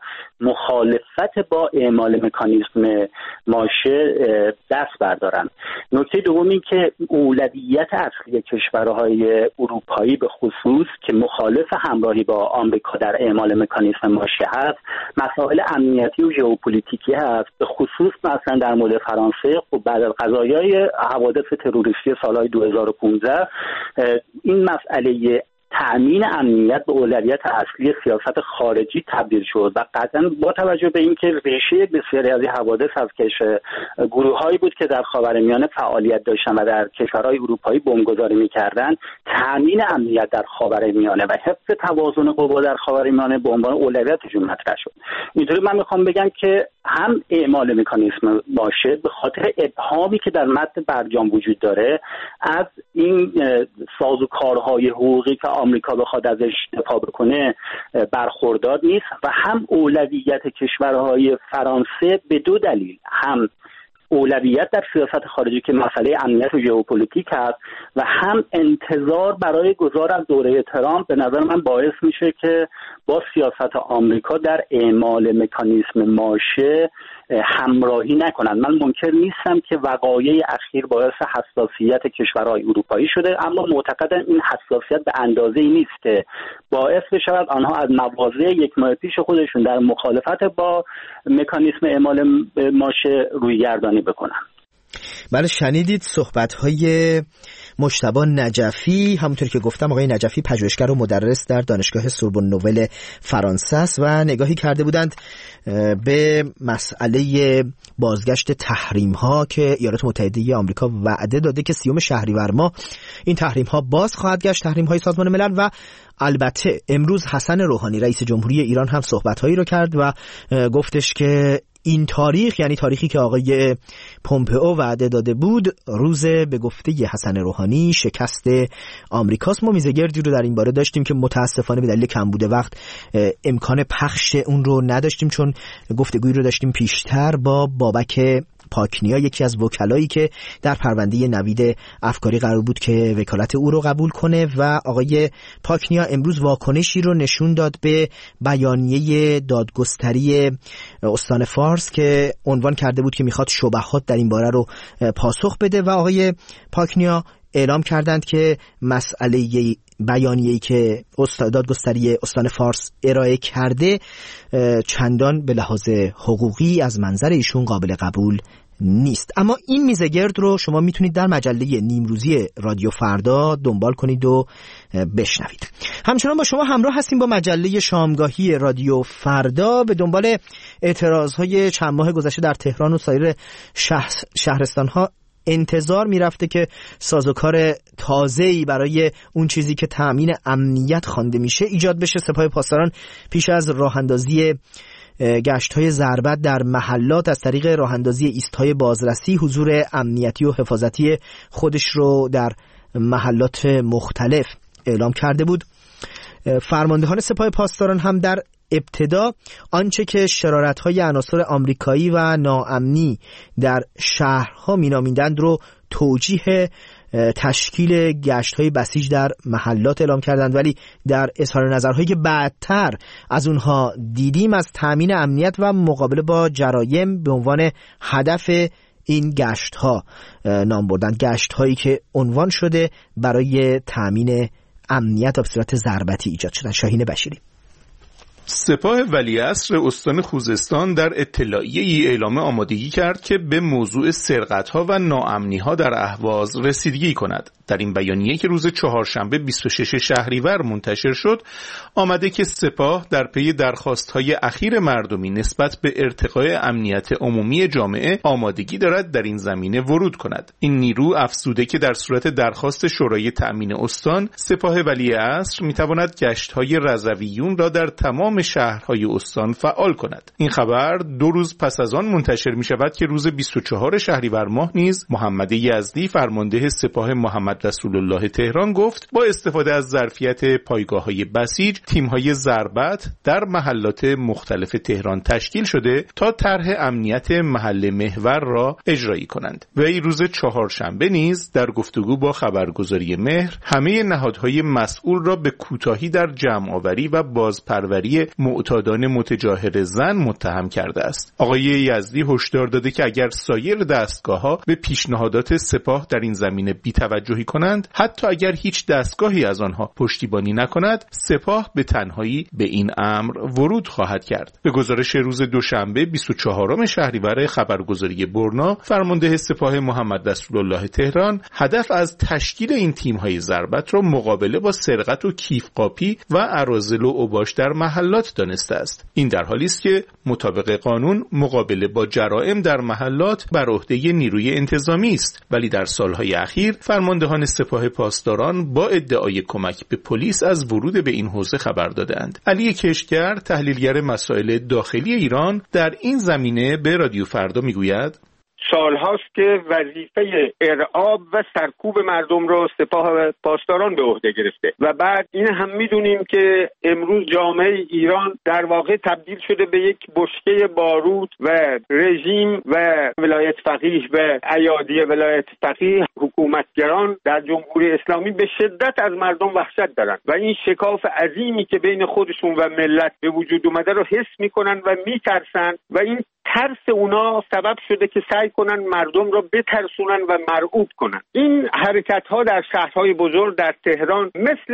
مخالفت با اعمال مکانیزم ماشه دست بردارن. نکته دوم این که اولویت اصلی کشورهای اروپایی به خصوص که مخالف همراهی با آمریکا در اعمال مکانیزم ماشه هست، مسائل امنیتی و ژئوپلیتیکی هست. به خصوص مثلا در مورد فرانسه خب بعد از قضایای حوادث تروریستی سالهای 2015 این مسئله تأمین امنیت به اولویت اصلی سیاست خارجی تبدیل شد و قطعا با توجه به اینکه ریشه بسیاری از این حوادث از گروه‌هایی بود که در خاورمیانه فعالیت داشتن و در کشورهای اروپایی بمبگذاری می‌کردند، تأمین امنیت در خاورمیانه و حفظ توازن قوا در خاورمیانه به عنوان اولویتشون مطرح شد. اینطوری من می‌خوام بگم که هم اعمال مکانیزم باشه به خاطر ابهامی که در متن برجام وجود داره از این سازوکارهای حقوقی که آمریکا بخواد ازش دفاع بکنه برخوردار نیست، و هم اولویت کشورهای فرانسه به دو دلیل، هم اولویت در سیاست خارجی که مسئله امنیت و ژئوپلیتیک هست و هم انتظار برای گذار از دوره ترامپ به نظر من باعث میشه که با سیاست آمریکا در اعمال مکانیزم ماشه همراهی نکنند. من منکر نیستم که وقایع اخیر باعث حساسیت کشورهای اروپایی شده، اما معتقدم این حساسیت به اندازه‌ای نیست که باعث بشود آنها از مواضع یک ماه پیش خودشون در مخالفت با مکانیزم اعمال ماشه رویگردانی بکنن. بله، شنیدید صحبت‌های مجتبی نجفی. همونطور که گفتم آقای نجفی پژوهشگر و مدرس در دانشگاه سوربن نوول فرانسه است و نگاهی کرده بودند به مسئله بازگشت تحریم‌ها که ایالات متحده آمریکا وعده داده که 30 شهریور ماه این تحریم‌ها باز خواهد گشت، تحریم‌های سازمان ملل. و البته امروز حسن روحانی رئیس جمهوری ایران هم صحبت‌هایی رو کرد و گفتش که این تاریخ، یعنی تاریخی که آقای پومپئو وعده داده بود، روز به گفته حسن روحانی شکست آمریکاست. ما میزگردی رو در این باره داشتیم که متاسفانه به دلیل کمبود وقت امکان پخش اون رو نداشتیم، چون گفتگویی رو داشتیم پیشتر با بابک پاکنیا، یکی از وکلایی که در پرونده نوید افکاری قرار بود که وکالت او رو قبول کنه. و آقای پاکنیا امروز واکنشی رو نشون داد به بیانیه دادگستری استان فارس که عنوان کرده بود که میخواد شبهات در این باره رو پاسخ بده. و آقای پاکنیا اعلام کردند که مسئله بیانیه‌ای که دادگستری استان فارس ارائه کرده چندان به لحاظ حقوقی از منظر ایشون قابل قبول نیست. اما این میزگرد رو شما میتونید در مجله نیمروزی رادیو فردا دنبال کنید و بشنوید. همچنان با شما همراه هستیم با مجله شامگاهی رادیو فردا. به دنبال اعتراضهای چند ماه گذشته در تهران و سایر شهرستانها انتظار میرفته که سازوکار تازه‌ای برای اون چیزی که تأمین امنیت خوانده میشه ایجاد بشه. سپاه پاسداران پیش از راهاندازی گشت‌های ضربت در محلات از طریق راهاندازی ایست‌های بازرسی حضور امنیتی و حفاظتی خودش رو در محلات مختلف اعلام کرده بود. فرماندهان سپاه پاسداران هم در ابتدا آنچه که شرارت‌های عناصر آمریکایی و ناامنی در شهرها مینامیدند رو توجیه تشکیل گشت‌های بسیج در محلات اعلام کردند، ولی در اظهار نظرهایی که بعدتر از اونها دیدیم از تامین امنیت و مقابله با جرایم به عنوان هدف این گشت‌ها نام بردن، گشت‌هایی که عنوان شده برای تامین امنیت به صورت ضربتی ایجاد شدن. شاهین بشیری. سپاه ولیعصر استان خوزستان در اطلاعیه‌ای اعلام آمادگی کرد که به موضوع سرقت‌ها و ناامنی‌ها در اهواز رسیدگی کند. در این بیانیه که روز چهارشنبه 26 شهریور منتشر شد، آمده که سپاه در پی درخواست‌های اخیر مردمی نسبت به ارتقای امنیت عمومی جامعه آمادگی دارد در این زمینه ورود کند. این نیرو افزوده که در صورت درخواست شورای تأمین استان، سپاه ولیعصر می‌تواند گشت‌های رضویون را در تمام شهرهای استان فعال کند. این خبر 2 روز پس از آن منتشر می‌شود که روز 24 شهریور ماه نیز محمد یزدی فرمانده سپاه محمد رسول الله تهران گفت با استفاده از ظرفیت پایگاه‌های بسیج، تیم‌های ضربت در محلات مختلف تهران تشکیل شده تا طرح امنیت محل محور را اجرایی کنند. و این روز چهارشنبه نیز در گفتگو با خبرگزاری مهر، همه نهادهای مسئول را به کوتاهی در جمع‌آوری و بازپروری معتادان متجاهر زن متهم کرده است. آقای یزدی هشدار داده که اگر سایر دستگاه‌ها به پیشنهادات سپاه در این زمینه بی‌توجهی کنند، حتی اگر هیچ دستگاهی از آنها پشتیبانی نکند، سپاه به تنهایی به این امر ورود خواهد کرد. به گزارش روز دوشنبه 24 شهریور خبرگزاری برنا، فرمانده سپاه محمد رسول الله تهران هدف از تشکیل این تیم‌های ضربت را مقابله با سرقت و کیفقاپی و اراذل و اوباش در محلات دانسته است. این در حالی است که مطابق قانون مقابله با جرائم در محلات بر عهده نیروی انتظامی است، ولی در سالهای اخیر فرماندهان سپاه پاسداران با ادعای کمک به پلیس از ورود به این حوزه خبر دادند. علی کشگر، تحلیلگر مسائل داخلی ایران، در این زمینه به رادیو فردا میگوید سالهاست که وظیفه ارعاب و سرکوب مردم رو سپاه پاسداران به عهده گرفته و بعد این هم میدونیم که امروز جامعه ایران در واقع تبدیل شده به یک بشکه بارود و رژیم و ولایت فقیه و ایادی ولایت فقیه، حکومتگران در جمهوری اسلامی به شدت از مردم وحشت دارن و این شکاف عظیمی که بین خودشون و ملت به وجود اومده رو حس میکنن و میترسن و این ترس اونا سبب شده که سعی کنن مردم را بترسونن و مرعوب کنن. این حرکت ها در شهرهای بزرگ در تهران مثل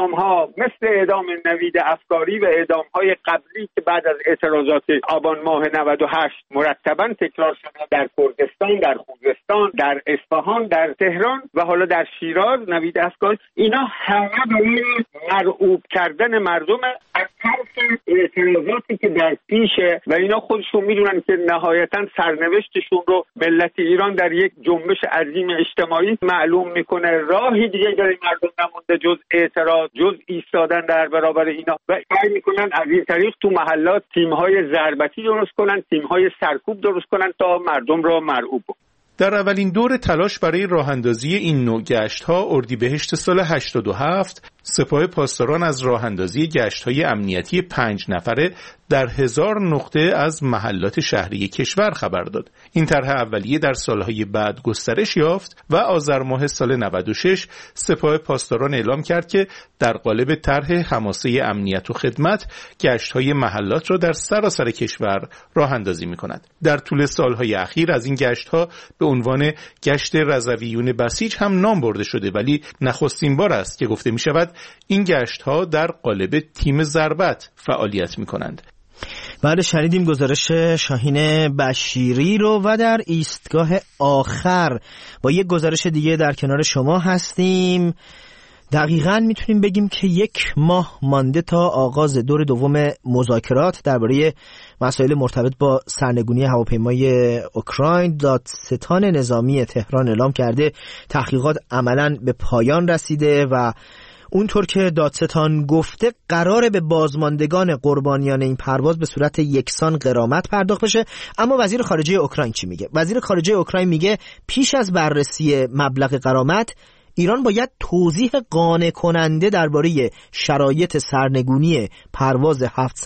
اعدام نوید افکاری و اعدام های قبلی که بعد از اعتراضات آبان ماه 98 مرتبا تکرار شده در کردستان، در خوزستان، در اصفهان، در تهران و حالا در شیراز، نوید افکاری، اینا همه برای مرعوب کردن مردم از طرف اعتراضاتی که در پیشه و اینا خودشون میدونن که نهایتا سرنوشتشون رو ملت ایران در یک جنبش عظیم اجتماعی معلوم میکنه. راهی دیگه برای مردم نمونده جز اعتراض، جز ایستادن در برابر اینا و سعی میکنن از این طریق تو محلات تیم‌های ضربتی درست کنن، تیم‌های سرکوب درست کنن تا مردم رو مرعوب کنن. در اولین دور تلاش برای راه‌اندازی این نوع گشت‌ها اردیبهشت سال 87 سپاه پاسداران از راه‌اندازی گشت‌های امنیتی 5 نفره در 1000 نقطه از محلات شهری کشور خبر داد. این طرح اولیه در سالهای بعد گسترش یافت و آذر ماه سال 96 سپاه پاسداران اعلام کرد که در قالب طرح حماسه امنیت و خدمت گشت‌های محلات را در سراسر کشور راه‌اندازی می‌کند. در طول سالهای اخیر از این گشت‌ها به عنوان گشت رضویون بسیج هم نام برده شده، ولی نخستین بار است که گفته می‌شود این گشت‌ها در قالب تیم ضربت فعالیت می‌کنند. بعد شنیدیم گزارش شاهین بشیری رو و در ایستگاه آخر با یک گزارش دیگه در کنار شما هستیم. دقیقاً میتونیم بگیم که 1 ماه مانده تا آغاز دور دوم مذاکرات درباره مسائل مرتبط با سرنگونی هواپیمای اوکراین. دادستان نظامی تهران اعلام کرده تحقیقات عملاً به پایان رسیده و اونطور که دادستان گفته قراره به بازماندگان قربانیان این پرواز به صورت یکسان غرامت پرداخت بشه. اما وزیر خارجه اوکراین چی میگه؟ وزیر خارجه اوکراین میگه پیش از بررسی مبلغ غرامت ایران باید توضیح قانع کننده درباره شرایط سرنگونی پرواز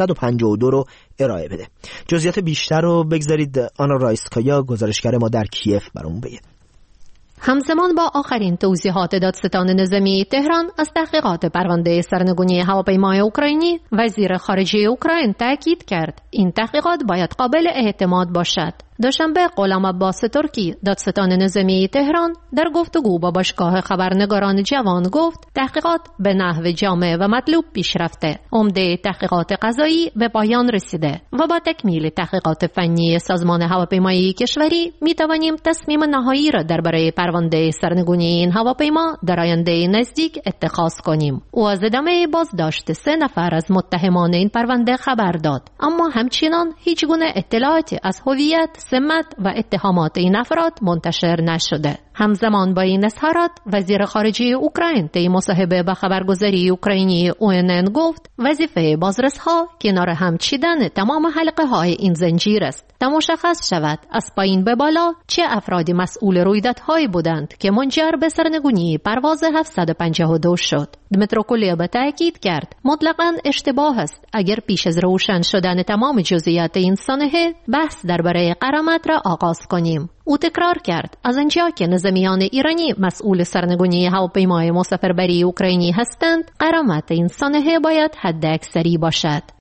752 رو ارائه بده. جزئیات بیشتر رو بگذارید آنا رایسکایا گزارشگر ما در کیف برامون بگه. همزمان با آخرین توضیحات دادستان نظامی تهران از تحقیقات پرونده سرنگونی هواپیمای اوکراینی، وزیر خارجه اوکراین تاکید کرد این تحقیقات باید قابل اعتماد باشد. دوشنبه غلام عباس ترکی، دادستان نظامی تهران، در گفتگو با باشگاه خبرنگاران جوان گفت تحقیقات به نحو جامع و مطلوب پیش رفته. عمده تحقیقات قضایی به پایان رسیده و با تکمیل تحقیقات فنی سازمان هواپیمایی کشوری می توانیم تصمیم نهایی را درباره پرونده سرنگونی این هواپیما در آینده نزدیک اتخاذ کنیم. او از ادامه بازداشت 3 نفر از متهمان این پرونده خبر داد، اما همچنان هیچ گونه اطلاعاتی از هویت، سمت و اتهامات این افراد منتشر نشده. همزمان با این اظهارات، وزیر خارجه اوکراین طی مصاحبه با خبرگزاری اوکراینی ONN گفت وظیفه بازرس‌ها کنار هم چیدن تمام حلقه های این زنجیر است تا مشخص شود از پایین به بالا چه افرادی مسئول رویدادهایی بودند که منجر به سرنگونی پرواز 752 شد. دمیترو کلیبا تاکید کرد مطلقاً اشتباه است اگر پیش از روشن شدن تمام جزئیات این سانحه بحث درباره غرامت را آغاز کنیم. او تکرار کرد از آنجا که نظامیان ایرانی مسئول سرنگونی هواپیمای مسافربری اوکراینی هستند، غرامت این سانحه باید حداکثری باشد.